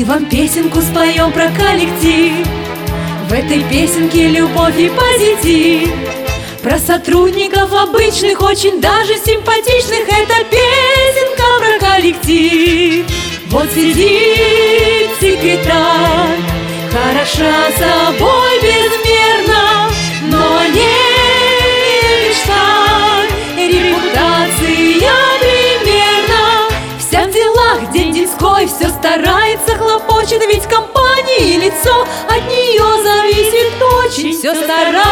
Мы вам песенку споем про коллектив. В этой песенке любовь и позитив. Про сотрудников обычных, очень даже симпатичных. Это песенка про коллектив. Вот сидит секретарь, хороша собой безмерно, но не мечтай, репутация примерно. Вся в делах день-деньской, все старается, хлопочет, ведь компании лицо от нее зависит очень. Все старается,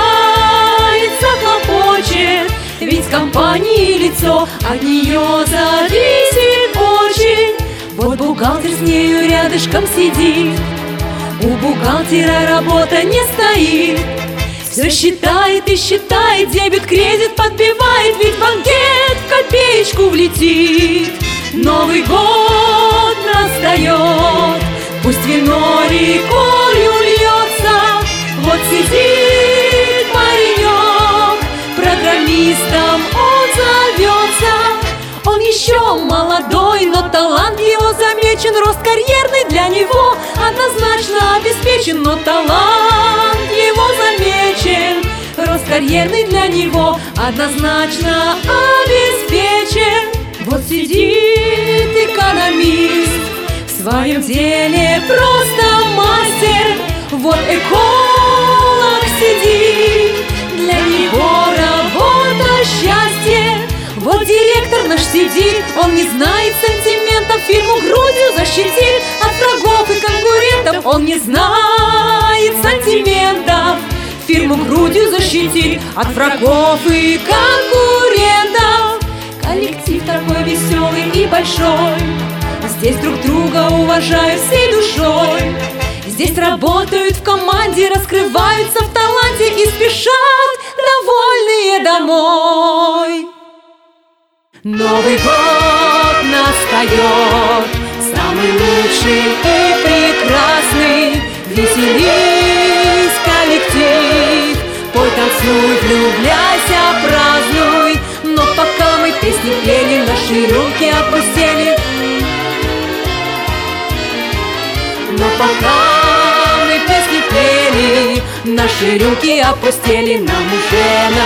хлопочет, ведь компании лицо от нее зависит очень. Вот бухгалтер с нею рядышком сидит, у бухгалтера работа не стоит. Все считает и считает, дебет, кредит подбивает, ведь банкет в копеечку влетит. Новый год настает, пусть вино рекою льется. Вот сидит паренек, программистом он зовется. Он еще молодой, но талант его замечен. Рост карьерный для него однозначно обеспечен. Но талант его замечен, рост карьерный для него однозначно обеспечен. Вот сидит экономист, в своем деле просто мастер. Вот эколог сидит, для него работа счастье. Вот директор наш сидит, он не знает сантиментов, фирму грудью защитит от врагов и конкурентов. Он не знает сантиментов, фирму грудью защитит от врагов и конкурентов. Коллектив такой веселый и большой, здесь друг друга уважают всей душой. Здесь работают в команде, раскрываются в таланте и спешат довольные домой. Новый год настает, самый лучший и прекрасный. Веселись, коллектив, пой, танцуй, влюбляйся, празднуй. Но пока мы песни пели, наши руки опустили. Но пока мы песни пели, наши руки опустили. Нам уже